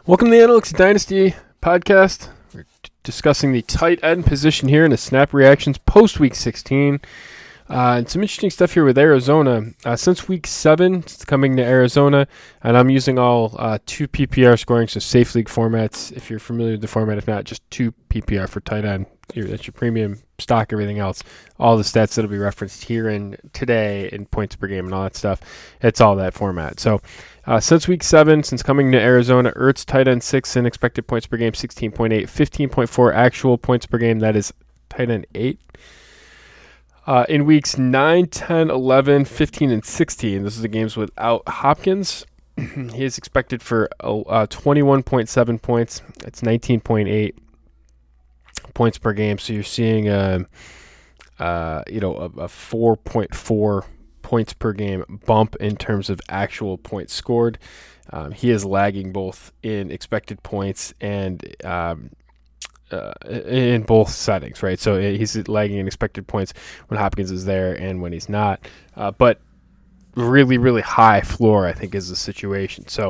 Welcome to the Analytics Dynasty podcast. We're discussing the tight end position here in the snap reactions post Week 16. And some interesting stuff here with Arizona. Since Week 7, it's coming to Arizona, and I'm using all 2 PPR scoring, so safe league formats. If you're familiar with the format, if not, just 2 PPR for tight end. That's your premium stock, everything else. All the stats that'll be referenced here and today in points per game and all that stuff. It's all that format. So since Week 7, since coming to Arizona, Ertz tight end 6 in expected points per game, 16.8, 15.4 actual points per game. That is tight end 8. In weeks 9, 10, 11, 15, and 16, this is the games without Hopkins. He is expected for 21.7 points. It's 19.8 points per game. So you're seeing a 4.4 points per game bump in terms of actual points scored. He is lagging both in expected points and in both settings, right? So he's lagging in expected points when Hopkins is there and when he's not. But really, really high floor, I think, is the situation. So,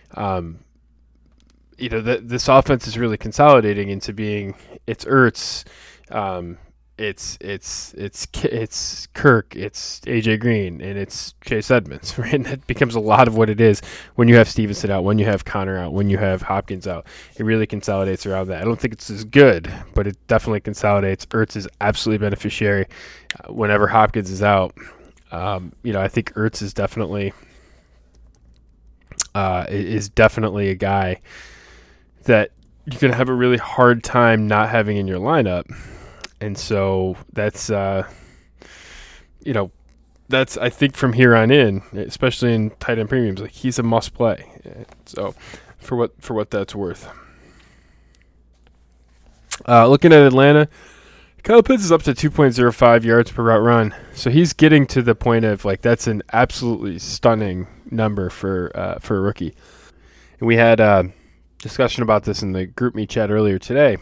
this offense is really consolidating into being it's Ertz, it's Kirk, it's AJ Green, and it's Chase Edmonds, right? And that becomes a lot of what it is when you have Stevenson out, when you have Connor out, when you have Hopkins out. It really consolidates around that. I don't think it's as good, but it definitely consolidates. Ertz is absolutely beneficiary whenever Hopkins is out. I think Ertz is definitely a guy that you're going to have a really hard time not having in your lineup. And so that's I think from here on in, especially in tight end premiums, like he's a must play. So for what that's worth. Looking at Atlanta, Kyle Pitts is up to 2.05 yards per route run. So he's getting to the point of that's an absolutely stunning number for a rookie. And we had discussion about this in the GroupMe chat earlier today.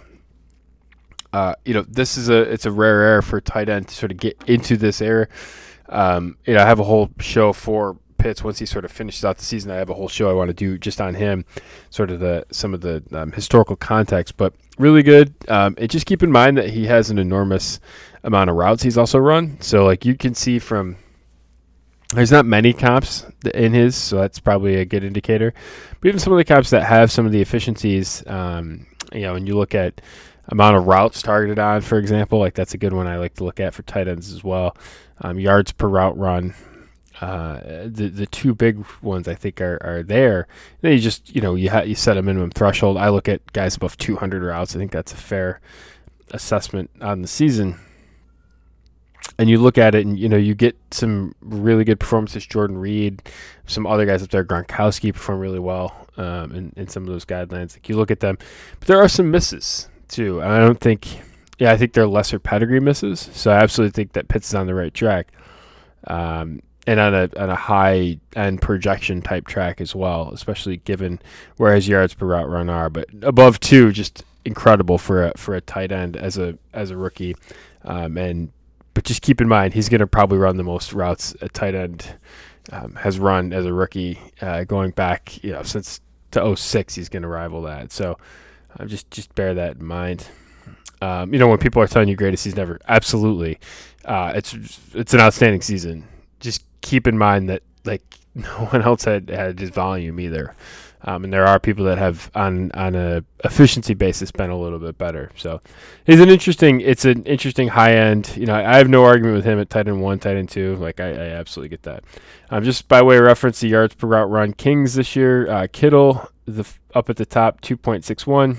It's a rare era for tight end to sort of get into this era. I have a whole show for Pitts once he sort of finishes out the season. I have a whole show I want to do just on him, sort of some of the historical context, but really good. And just keep in mind that he has an enormous amount of routes he's also run. So you can see there's not many comps in his, so that's probably a good indicator. But even some of the comps that have some of the efficiencies, when you look at amount of routes targeted on, for example, that's a good one I like to look at for tight ends as well. Yards per route run, the 2 big ones I think are there. Then you just you set a minimum threshold. I look at guys above 200 routes. I think that's a fair assessment on the season. And you look at it, and you get some really good performances. Jordan Reed, some other guys up there, Gronkowski perform really well in some of those guidelines. You look at them, but there are some misses too. And I think they're lesser pedigree misses. So I absolutely think that Pitts is on the right track, and on a high end projection type track as well, especially given where his yards per route run are. But above 2, just incredible for a tight end as a rookie, But just keep in mind, he's going to probably run the most routes a tight end has run as a rookie going back, since to 2006. He's going to rival that. So just bear that in mind. When people are telling you greatest season ever, absolutely, it's an outstanding season. Just keep in mind that no one else had his volume either. And there are people that have on a efficiency basis been a little bit better. So it's an interesting high end. I have no argument with him at tight end 1, tight end 2. I absolutely get that. Just by way of reference, the yards per route run Kings this year, Kittle up at the top, 2.61.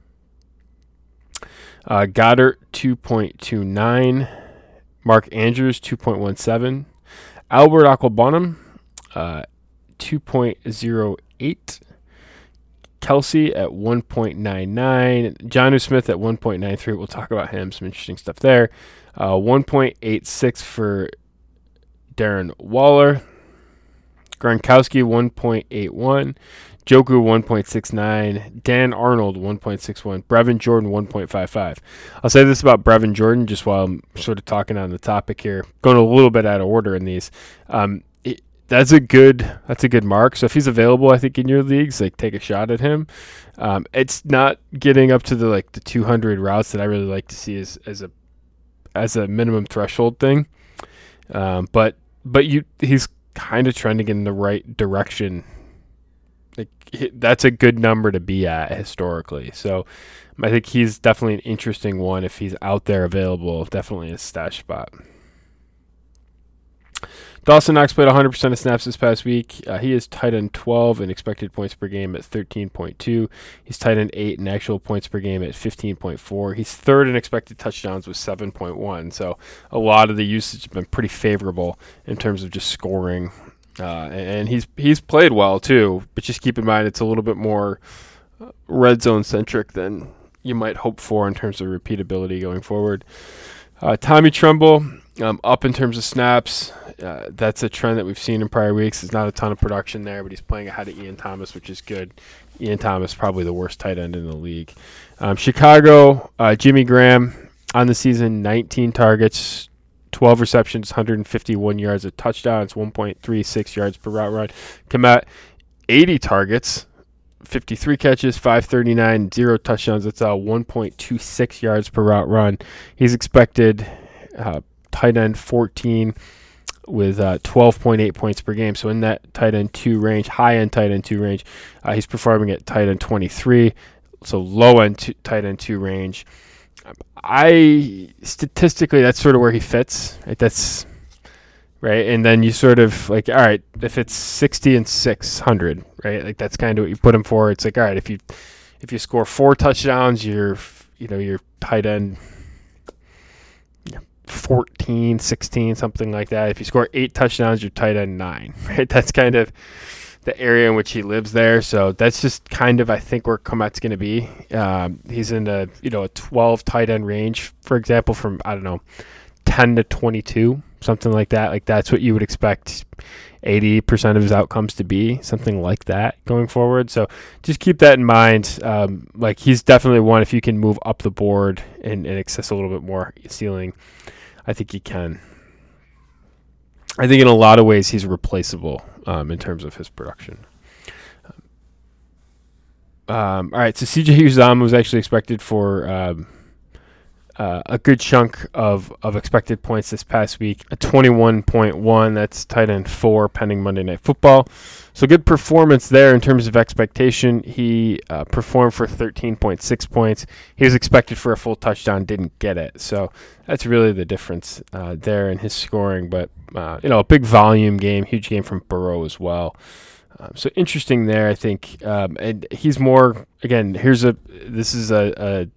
Goddard 2.29. Mark Andrews 2.17. Albert Aquabonum 2.08. Kelsey at 1.99. Jonnu Smith at 1.93. We'll talk about him. Some interesting stuff there. 1.86 for Darren Waller. Gronkowski 1.81. Joku 1.69. Dan Arnold 1.61. Brevin Jordan 1.55. I'll say this about Brevin Jordan just while I'm sort of talking on the topic here. Going a little bit out of order in these. that's a good mark. So if he's available, I think in your leagues, like take a shot at him. It's not getting up to the 200 routes that I really like to see as a minimum threshold thing. But he's kind of trending in the right direction. Like that's a good number to be at historically. So I think he's definitely an interesting one if he's out there available. Definitely a stash spot. Dawson Knox played 100% of snaps this past week. He is tight end 12 in expected points per game at 13.2. He's tight end 8 in actual points per game at 15.4. He's third in expected touchdowns with 7.1. So a lot of the usage has been pretty favorable in terms of just scoring. And he's played well too, but just keep in mind it's a little bit more red zone centric than you might hope for in terms of repeatability going forward. Tommy Tremble, up in terms of snaps. That's a trend that we've seen in prior weeks. There's not a ton of production there, but he's playing ahead of Ian Thomas, which is good. Ian Thomas probably the worst tight end in the league. Chicago, Jimmy Graham on the season, 19 targets, 12 receptions, 151 yards, a touchdown. It's 1.36 yards per route run. Kmet, 80 targets, 53 catches, 539, 0 touchdowns. That's 1.26 yards per route run. He's expected tight end 14 with 12.8 points per game. So in that tight end 2 range, high end tight end 2 range, he's performing at tight end 23. So low end tight end 2 range. Statistically, that's sort of where he fits. Right? That's right. And then you sort of all right, if it's 60 and 600, right? That's kind of what you put him for. It's all right, if you score 4 touchdowns, you're tight end 14, 16, something like that. If you score 8 touchdowns, you're tight end 9, right? That's kind of the area in which he lives there. So that's just kind of, I think, where Kmet's going to be. He's in a 12 tight end range, for example, from, 10 to 22, something like that. Like that's what you would expect 80% of his outcomes to be, something like that going forward. So just keep that in mind. He's definitely one, if you can move up the board and access a little bit more ceiling, I think you can. I think in a lot of ways he's replaceable in terms of his production. All right, so CJ Uzomah was actually expected for a good chunk of expected points this past week. A 21.1, that's tight end 4 pending Monday Night Football. So good performance there in terms of expectation. He performed for 13.6 points. He was expected for a full touchdown, didn't get it. So that's really the difference there in his scoring. But, a big volume game, huge game from Burrow as well. So interesting there, I think. And he's more, again, this is a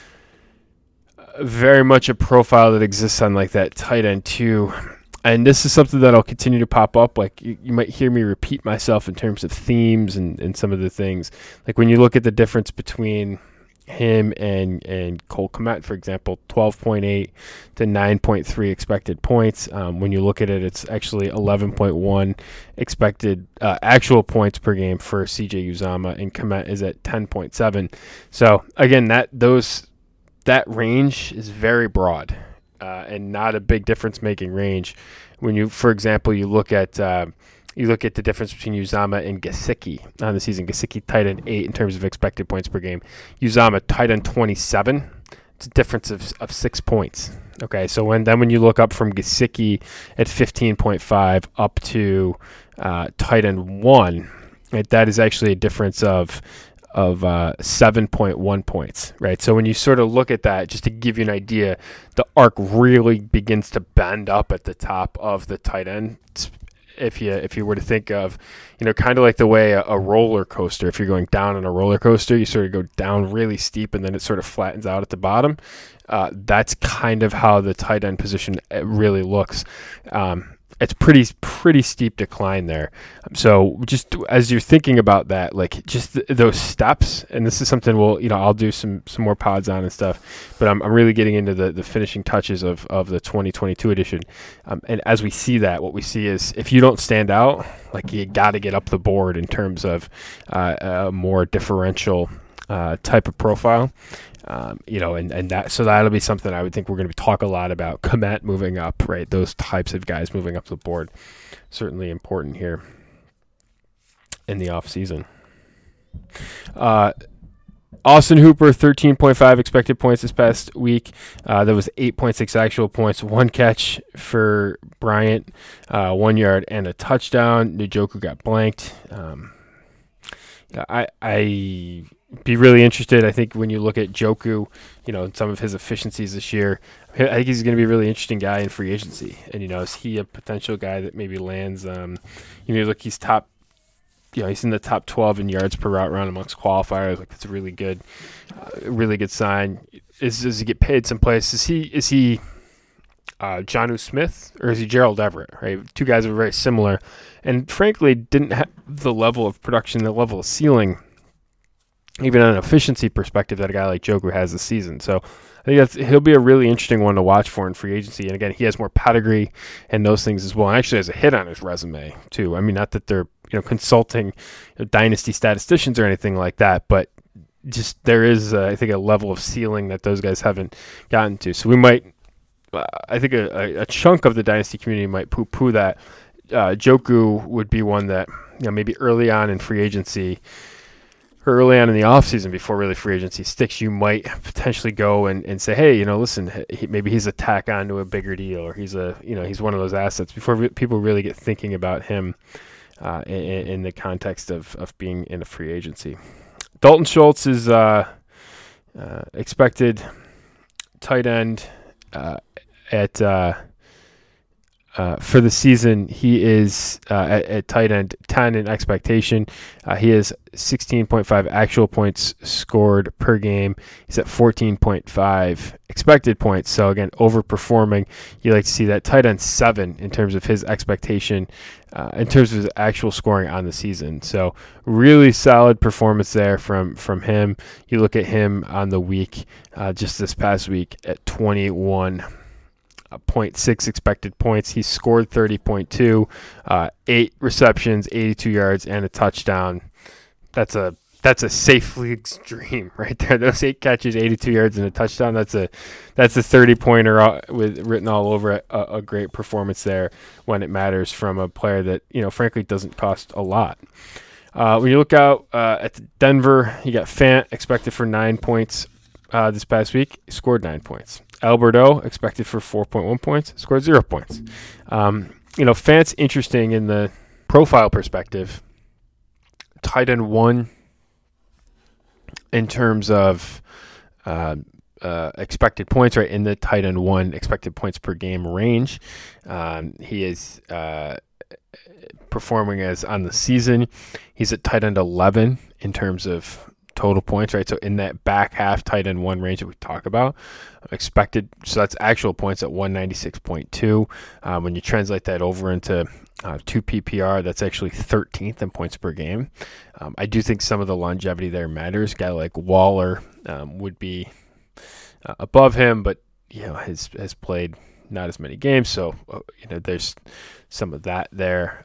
very much a profile that exists on that tight end 2. And this is something that'll continue to pop up. You might hear me repeat myself in terms of themes and some of the things. Like when you look at the difference between him and Cole Kmet, for example, 12.8 to 9.3 expected points. When you look at it, it's actually 11.1 expected actual points per game for CJ Uzomah, and Kmet is at 10.7. So again, that range is very broad. And not a big difference-making range. When you, for example, you look at the difference between Uzomah and Gesicki on the season. Gesicki tight end 8 in terms of expected points per game. Uzomah tight end 27. It's a difference of 6 points. Okay, so when you look up from Gesicki at 15.5 up to tight end 1, right, that is actually a difference of 7.1 points, right? So when you sort of look at that, just to give you an idea, the arc really begins to bend up at the top of the tight end. If you were to think of, kind of like the way a roller coaster, if you're going down on a roller coaster, you sort of go down really steep and then it sort of flattens out at the bottom. That's kind of how the tight end position really looks. It's pretty steep decline there. So just as you're thinking about that, just those steps, and this is something I'll do some more pods on and stuff, but I'm really getting into the finishing touches of the 2022 edition. And as we see that, what we see is if you don't stand out, you got to get up the board in terms of a more differential type of profile. And that, so that'll be something I would think we're going to talk a lot about. Kmet moving up, right? Those types of guys moving up the board, certainly important here in the offseason. Austin Hooper, 13.5 expected points this past week. There was 8.6 actual points, 1 catch for Bryant, 1 yard and a touchdown. Njoku got blanked. I be really interested. I think when you look at Njoku, and some of his efficiencies this year, I think he's going to be a really interesting guy in free agency. And is he a potential guy that maybe lands? Look, he's top. He's in the top 12 in yards per route run amongst qualifiers. Like, that's a really good sign. Does he get paid someplace? Is he Jonnu Smith, or is he Gerald Everett? Right, two guys are very similar, and frankly didn't have the level of production, the level of ceiling, even on an efficiency perspective, that a guy like Njoku has this season. So I think he'll be a really interesting one to watch for in free agency. And again, he has more pedigree and those things as well. And actually has a hit on his resume too. I mean, not that they're consulting dynasty statisticians or anything like that, but just there is, I think, a level of ceiling that those guys haven't gotten to. So we might, I think, a chunk of the dynasty community might poo-poo that. Njoku would be one that maybe early on in free agency, or early on in the offseason before really free agency sticks, you might potentially go and say, hey, listen, maybe he's a tack on to a bigger deal, or he's he's one of those assets before people really get thinking about him in the context of being in a free agency. Dalton Schultz is expected tight end for the season. He is at tight end 10 in expectation. He has 16.5 actual points scored per game. He's at 14.5 expected points. So again, overperforming. You like to see that. Tight end 7 in terms of his expectation, in terms of his actual scoring on the season. So really solid performance there from him. You look at him on the week, just this past week at 21.6 expected points. He scored 30.2, 8 receptions, 82 yards, and a touchdown. That's a safe league's dream right there. Those 8 catches, 82 yards, and a touchdown. That's a 30-pointer with written all over it. A great performance there when it matters from a player that frankly doesn't cost a lot. When you look out at Denver, you got Fant expected for 9 points this past week. He scored 9 points. Alberto expected for 4.1 points, scored 0 points. Fant's interesting in the profile perspective. Tight end 1 in terms of expected points, right in the tight end 1 expected points per game range. He is performing as on the season. He's at tight end 11 in terms of total points, right? So in that back half tight end 1 range that we talk about, expected, so that's actual points at 196.2. When you translate that over into 2 PPR, that's actually 13th in points per game. I do think some of the longevity there matters. A guy like Waller would be above him, but has played not as many games, so there's some of that there.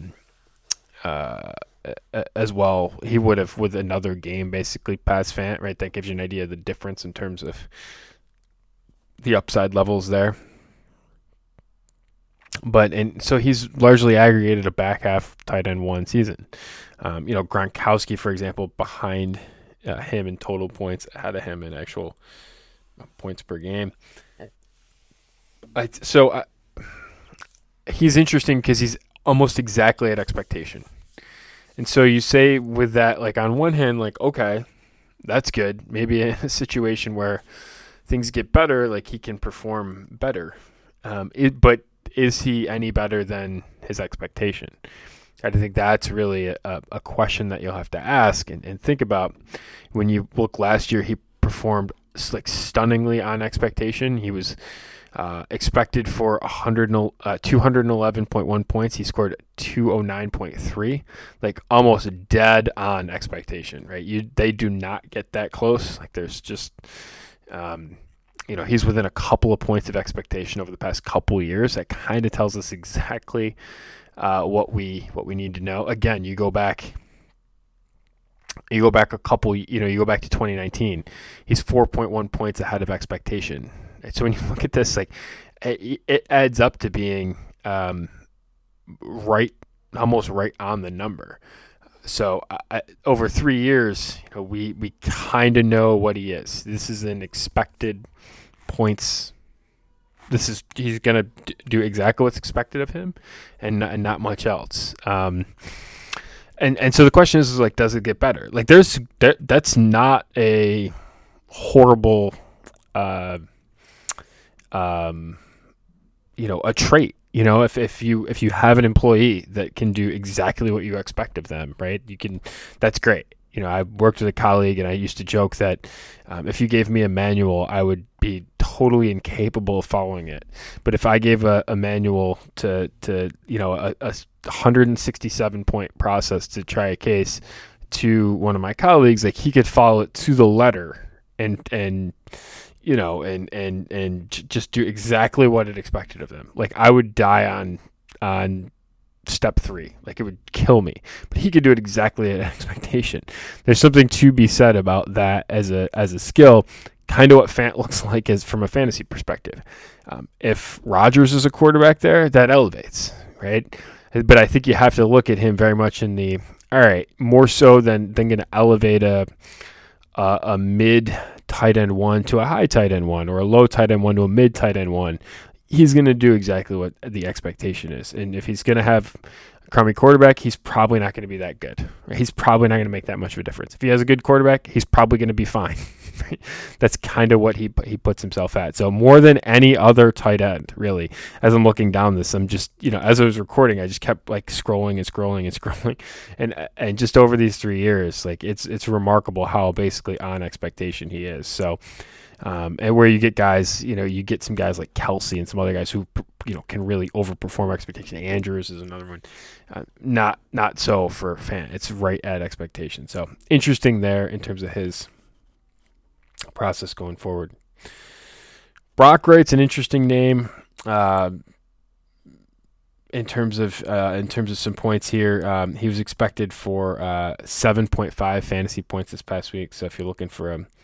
As well, he would have with another game basically past Fant, right? That gives you an idea of the difference in terms of the upside levels there. So he's largely aggregated a back half tight end 1 season. Gronkowski, for example, behind him in total points, ahead of him in actual points per game. He's interesting because he's almost exactly at expectation. And so you say with that, like on one hand, like, okay, that's good. Maybe in a situation where things get better, like he can perform better. But is he any better than his expectation? I think that's really a question that you'll have to ask and think about. When you look last year, he performed like stunningly on expectation. He was expected for 211.1 points. He scored 209.3, like almost dead on expectation, right? They do not get that close. Like there's just, he's within a couple of points of expectation over the past couple of years. That kind of tells us exactly what we need to know. Again, you go back You go back you go back to 2019, he's 4.1 points ahead of expectation. So when you look at this, like it adds up to being almost right on the number. So over 3 years, we kind of know what he is. This is an expected points. He's gonna do exactly what's expected of him, and not much else. And so the question is like, does it get better? Like that's not a horrible, a trait. If you have an employee that can do exactly what you expect of them, right? That's great. I worked with a colleague, and I used to joke that if you gave me a manual, I would be totally incapable of following it. But if I gave a manual to a 167 point process to try a case to one of my colleagues, like he could follow it to the letter and just do exactly what it expected of them. Like I would die on step 3, like it would kill me, but he could do it exactly at expectation. There's something to be said about that as a skill, kind of what Fant looks like is from a fantasy perspective. If Rodgers is a quarterback there, that elevates, right? But I think you have to look at him very much in the, all right, more so than going to elevate a mid tight end 1 to a high tight end 1, or a low tight end 1 to a mid tight end 1. He's going to do exactly what the expectation is. And if he's going to have a crummy quarterback, he's probably not going to be that good. Right? He's probably not going to make that much of a difference. If he has a good quarterback, he's probably going to be fine. Right? That's kind of what he puts himself at. So more than any other tight end, really, as I'm looking down this, I'm just, as I was recording, I just kept like scrolling and scrolling and scrolling. And just over these 3 years, like it's remarkable how basically on expectation he is. So, and where you get guys, you get some guys like Kelsey and some other guys who, can really overperform expectation. Andrews is another one. Not so for Fant. It's right at expectation. So interesting there in terms of his process going forward. Brock Wright's an interesting name in terms of some points here. He was expected for 7.5 fantasy points this past week. So if you're looking for a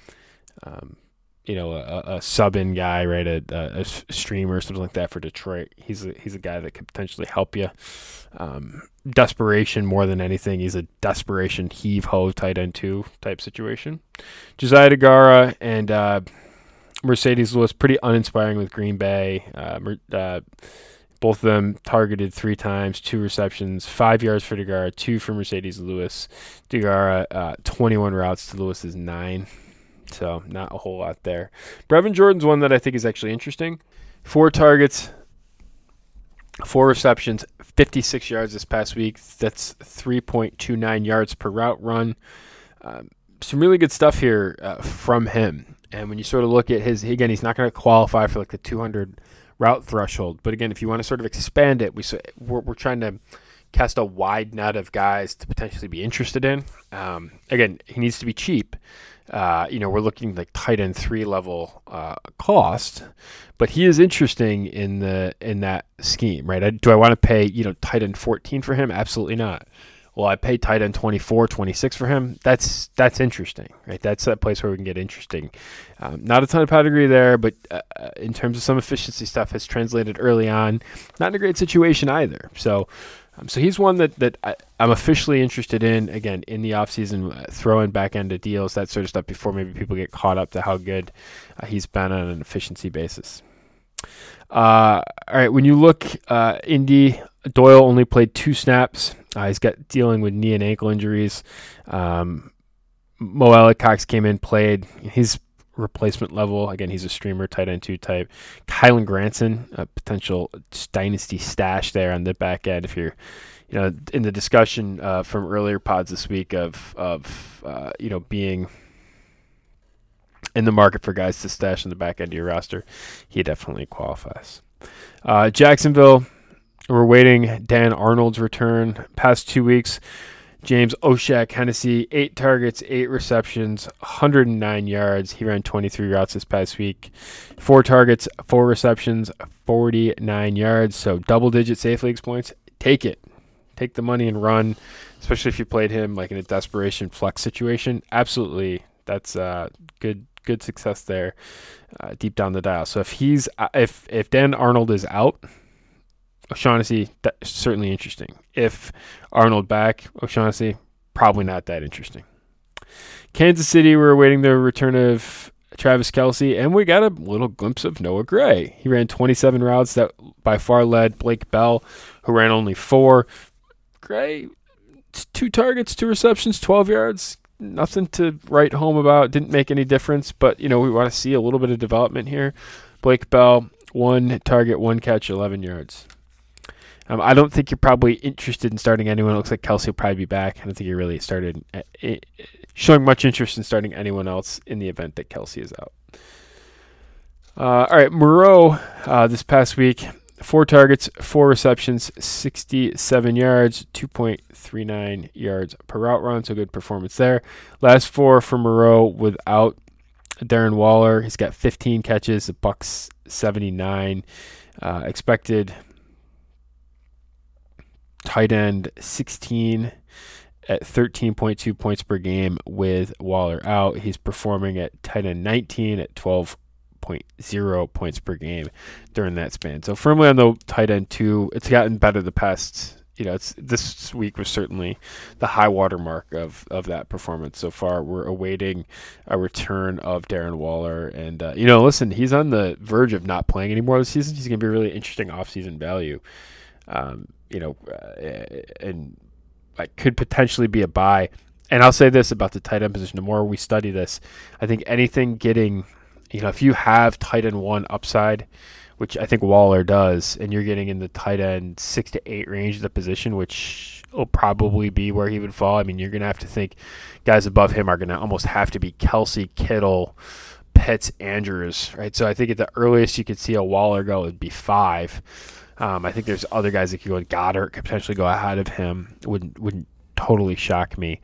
sub-in guy, right, a streamer or something like that for Detroit, he's a guy that could potentially help you. Desperation more than anything. He's a desperation heave-ho tight end 2 type situation. Josiah Deguara and Mercedes Lewis, pretty uninspiring with Green Bay. Both of them targeted 3 times, 2 receptions, 5 yards for Deguara, 2 for Mercedes Lewis. Deguara, 21 routes to Lewis's 9. So not a whole lot there. Brevin Jordan's one that I think is actually interesting. 4 targets, 4 receptions, 56 yards this past week. That's 3.29 yards per route run. Some really good stuff here from him. And when you sort of look at he's not going to qualify for like the 200 route threshold. But again, if you want to sort of expand it, we're trying to cast a wide net of guys to potentially be interested in. Again, he needs to be cheap. We're looking like tight end 3 level cost, but he is interesting in that scheme, right? Do I want to pay tight end 14 for him? Absolutely not. Well, I pay tight end 24, 26 for him. That's interesting, right? That's that place where we can get interesting. Not a ton of pedigree there, but in terms of some efficiency stuff has translated early on. Not in a great situation either. So he's one that I'm officially interested in, again, in the offseason, throwing back end of deals, that sort of stuff, before maybe people get caught up to how good he's been on an efficiency basis. All right, when you look, Indy, Doyle only played 2 snaps. He's dealing with knee and ankle injuries. Mo Cox came in, played. He's replacement level. Again, he's a streamer, tight end 2 type. Kylen Granson, a potential dynasty stash there on the back end. If you're, in the discussion from earlier pods this week of being in the market for guys to stash in the back end of your roster, he definitely qualifies. Jacksonville, we're waiting Dan Arnold's return. Past 2 weeks, James Oshak-Hennessy, 8 targets, 8 receptions, 109 yards. He ran 23 routes this past week. 4 targets, 4 receptions, 49 yards. So double-digit safe leagues points. Take it. take the money and run, especially if you played him like in a desperation flex situation. Absolutely, that's good success there, deep down the dial. So if Dan Arnold is out, O'Shaughnessy, that's certainly interesting. If Arnold back, O'Shaughnessy, probably not that interesting. Kansas City, we're awaiting the return of Travis Kelce, and we got a little glimpse of Noah Gray. He ran 27 routes that by far led Blake Bell, who ran only 4. Gray, 2 targets, 2 receptions, 12 yards. Nothing to write home about. Didn't make any difference, but, we want to see a little bit of development here. Blake Bell, 1 target, 1 catch, 11 yards. I don't think you're probably interested in starting anyone. It looks like Kelce will probably be back. I don't think you really started showing much interest in starting anyone else in the event that Kelce is out. All right, Moreau this past week, 4 targets, 4 receptions, 67 yards, 2.39 yards per route run, so good performance there. Last 4 for Moreau without Darren Waller. He's got 15 catches, $179. Expected tight end 16 at 13.2 points per game with Waller out. He's performing at tight end 19 at 12.0 points per game during that span. So firmly on the tight end 2. It's gotten better the past, this week was certainly the high water mark of that performance so far. We're awaiting a return of Darren Waller. And, listen, he's on the verge of not playing anymore this season. He's going to be a really interesting offseason value. And like could potentially be a buy. And I'll say this about the tight end position. The more we study this, I think anything getting, if you have tight end 1 upside, which I think Waller does, and you're getting in the tight end 6 to 8 range of the position, which will probably be where he would fall. I mean, you're going to have to think guys above him are going to almost have to be Kelce, Kittle, Pitts, Andrews, right? So I think at the earliest you could see a Waller go would be 5. I think there's other guys that could go. Goddard could potentially go ahead of him. Wouldn't totally shock me.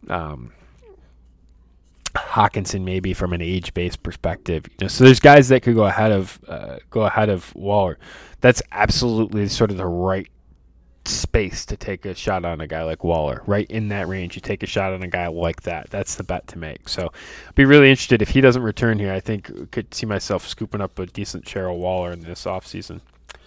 Hawkinson maybe from an age-based perspective. So there's guys that could go ahead of Waller. That's absolutely sort of the right space to take a shot on a guy like Waller. Right in that range, you take a shot on a guy like that. That's the bet to make. So I'd be really interested if he doesn't return here. I think could see myself scooping up a decent share of Waller in this offseason.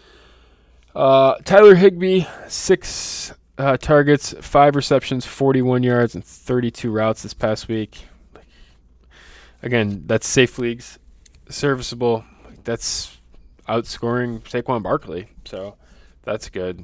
Tyler Higbee, 6 targets, 5 receptions, 41 yards, and 32 routes this past week. Again, that's safe leagues, serviceable. That's outscoring Saquon Barkley, so that's good.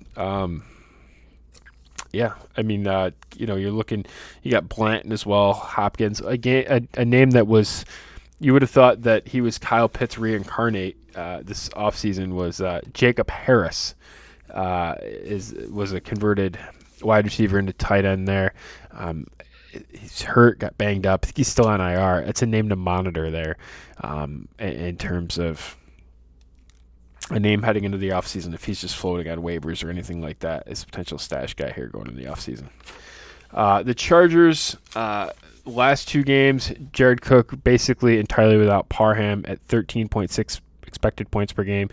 Yeah, I mean, you're looking. You got Blanton as well, Hopkins. Again, a name that was. You would have thought that he was Kyle Pitts reincarnate this offseason was Jacob Harris. Was a converted wide receiver into tight end there. He's hurt, got banged up. I think he's still on IR. It's a name to monitor there in terms of a name heading into the offseason if he's just floating on waivers or anything like that as a potential stash guy here going into the offseason. The Chargers, last 2 games, Jared Cook basically entirely without Parham at 13.6 expected points per game,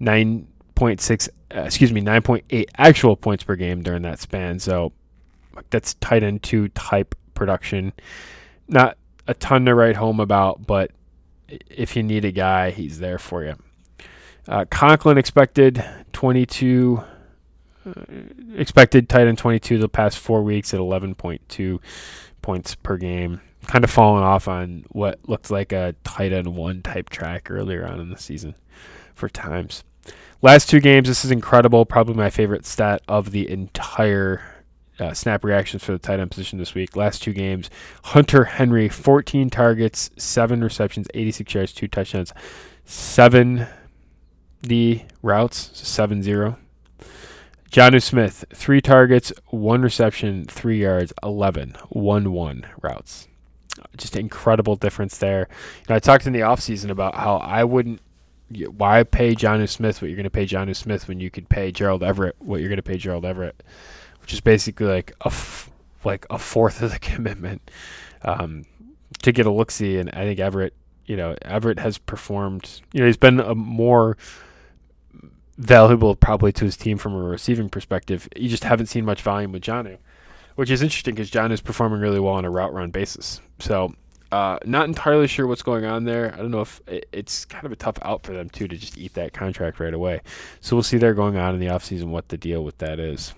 9.8 actual points per game during that span. So that's tight end 2 type production. Not a ton to write home about, but if you need a guy, he's there for you. Conklin expected 22. Expected tight end 22 the past 4 weeks at 11.2 points per game. Kind of falling off on what looked like a tight end 1 type track earlier on in the season for times. Last 2 games, this is incredible. Probably my favorite stat of the entire snap reactions for the tight end position this week. Last 2 games, Hunter Henry, 14 targets, 7 receptions, 86 yards, 2 touchdowns, 70 routes, 7-0. Jonnu Smith, 3 targets, 1 reception, 3 yards, 1-1 routes. Just an incredible difference there. I talked in the offseason about how why pay Jonnu Smith what you're going to pay Jonnu Smith when you could pay Gerald Everett what you're going to pay Gerald Everett, which is basically like a fourth of the commitment to get a look-see. And I think Everett has performed. He's been a more valuable probably to his team from a receiving perspective. You just haven't seen much volume with Jonnu, which is interesting because Jonnu is performing really well on a route run basis. So not entirely sure what's going on there. I don't know if it's kind of a tough out for them, too, to just eat that contract right away. So we'll see there going on in the offseason what the deal with that is.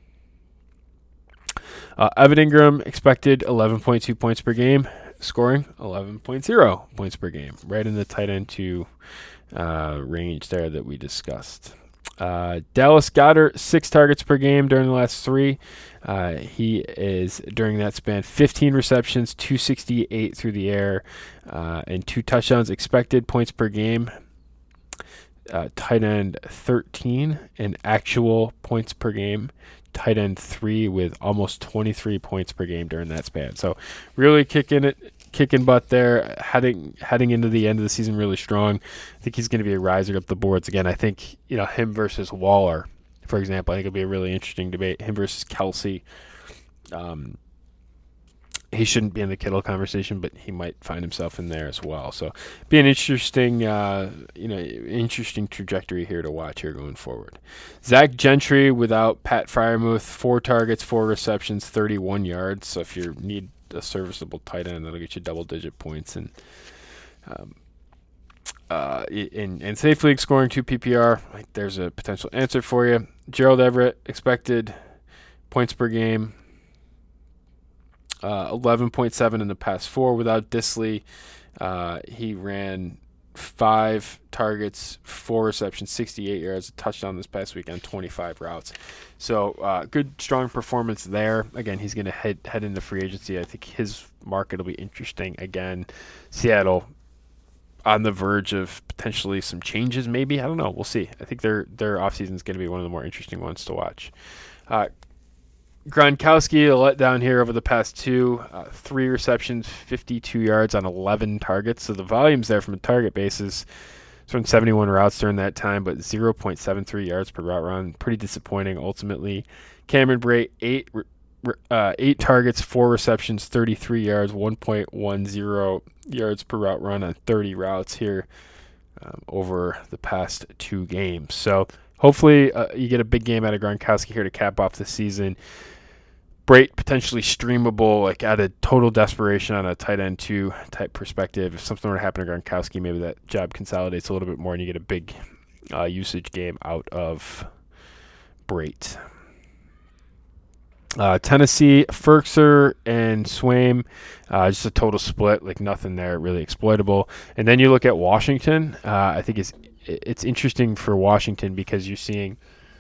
Evan Ingram expected 11.2 points per game, scoring 11.0 points per game, right in the tight end 2 range there that we discussed. Dallas Goedert, 6 targets per game during the last 3. He is, during that span, 15 receptions, 268 through the air, and 2 touchdowns. Expected points per game, tight end 13, and actual points per game, tight end 3 with almost 23 points per game during that span. So really kicking butt there, heading into the end of the season really strong. I think he's going to be a riser up the boards again. I think, him versus Waller, for example, I think it'll be a really interesting debate. Him versus Kelsey. He shouldn't be in the Kittle conversation, but he might find himself in there as well. So be an interesting, interesting trajectory here to watch here going forward. Zach Gentry without Pat Freiermuth, 4 targets, 4 receptions, 31 yards. So if you need a serviceable tight end, that'll get you double-digit points and safe league scoring 2 PPR. There's a potential answer for you. Gerald Everett expected points per game. 11.7 in the past 4 without Disley. He ran 5 targets, 4 receptions, 68 yards, a touchdown this past week on 25 routes. So good, strong performance there. Again, he's going to head into free agency. I think his market will be interesting. Again, Seattle on the verge of potentially some changes maybe. I don't know. We'll see. I think their offseason is going to be one of the more interesting ones to watch. Gronkowski, a letdown here over the past 2. 3 receptions, 52 yards on 11 targets. So the volume's there from a target basis. It's run 71 routes during that time, but 0.73 yards per route run. Pretty disappointing ultimately. Cameron Brate, 8 targets, 4 receptions, 33 yards, 1.10 yards per route run on 30 routes here over the past 2 games. So hopefully you get a big game out of Gronkowski here to cap off the season. Brate potentially streamable, like at a total desperation on a tight end 2 type perspective. If something were to happen to Gronkowski, maybe that job consolidates a little bit more and you get a big usage game out of Brate. Tennessee, Ferkser and Swaim, just a total split, like nothing there really exploitable. And then you look at Washington. I think it's interesting for Washington because you're seeing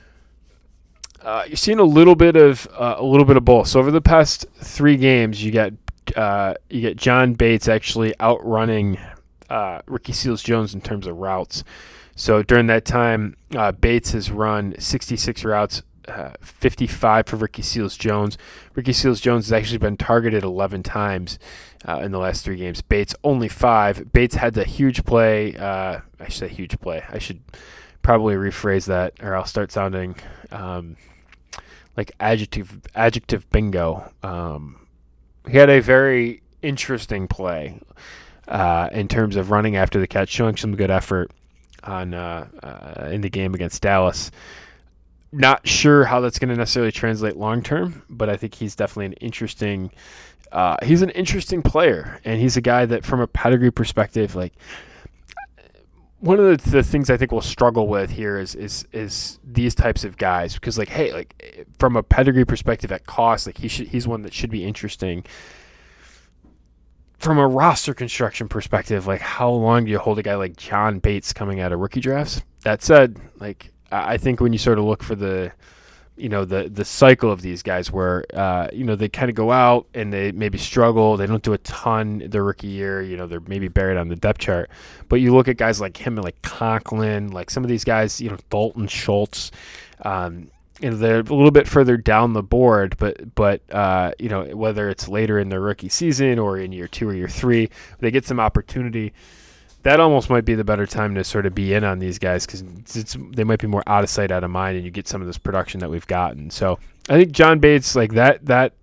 a little bit of both. So over the past 3 games, you get John Bates actually outrunning Ricky Seals-Jones in terms of routes. So during that time, Bates has run 66 routes, 55 for Ricky Seals-Jones. Ricky Seals-Jones has actually been targeted 11 times in the last 3 games. Bates only 5. Bates had the huge play. I should say huge play. I should probably rephrase that, or I'll start sounding like adjective bingo. He had a very interesting play in terms of running after the catch, showing some good effort on in the game against Dallas. Not sure how that's going to necessarily translate long term, but I think he's definitely an interesting. He's an interesting player, and he's a guy that, from a pedigree perspective, like one of the things I think we'll struggle with here is these types of guys because, like, hey, like from a pedigree perspective at cost, like he's one that should be interesting. From a roster construction perspective, like how long do you hold a guy like John Bates coming out of rookie drafts? That said, like I think when you sort of look for the cycle of these guys where, they kind of go out and they maybe struggle. They don't do a ton their rookie year. They're maybe buried on the depth chart. But you look at guys like him and like Conklin, like some of these guys, Dalton Schultz, they're a little bit further down the board, but whether it's later in their rookie season or in year 2 or year 3, they get some opportunity. That almost might be the better time to sort of be in on these guys because they might be more out of sight, out of mind, and you get some of this production that we've gotten. So I think John Bates, like that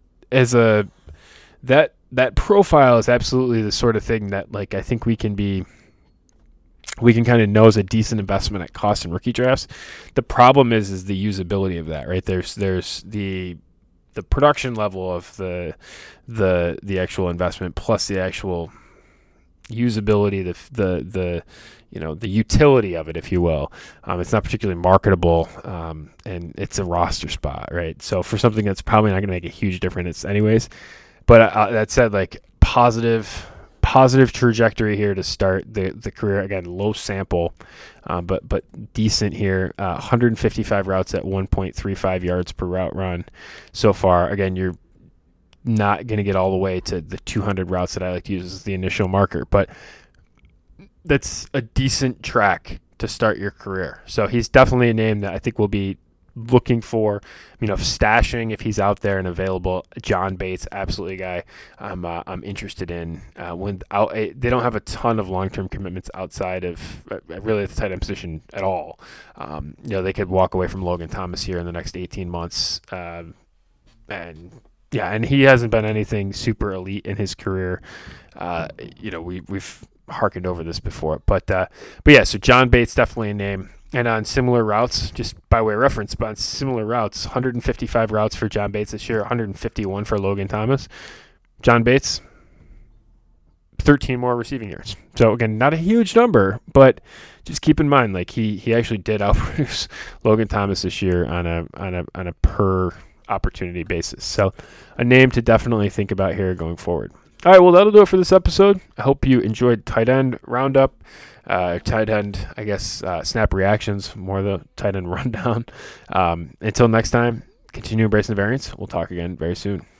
profile is absolutely the sort of thing that, like, I think we can be we can kind of know is a decent investment at cost in rookie drafts. The problem is the usability of that, right? There's the production level of the actual investment plus the actual usability, the the utility of it, if you will. It's not particularly marketable, and it's a roster spot, right? So for something that's probably not going to make a huge difference anyways. But that said, like positive trajectory here to start the career. Again, low sample, but decent here. 155 routes at 1.35 yards per route run so far. Again, you're not going to get all the way to the 200 routes that I like to use as the initial marker, but that's a decent track to start your career. So he's definitely a name that I think we'll be looking for, stashing if he's out there and available. John Bates, absolutely a guy I'm interested in. They don't have a ton of long-term commitments outside of really the tight end position at all. They could walk away from Logan Thomas here in the next 18 months, and he hasn't been anything super elite in his career. We've harkened over this before, but yeah. So John Bates, definitely a name. And on similar routes, just by way of reference, but on similar routes, 155 routes for John Bates this year, 151 for Logan Thomas. John Bates, 13 more receiving yards. So again, not a huge number, but just keep in mind, like he actually did outproduce Logan Thomas this year on a per opportunity basis. So a name to definitely think about here going forward. All right, well, that'll do it for this episode. I hope you enjoyed tight end roundup. Tight end, I guess, snap reactions, more the tight end rundown. Until next time, continue embracing the variance. We'll talk again very soon.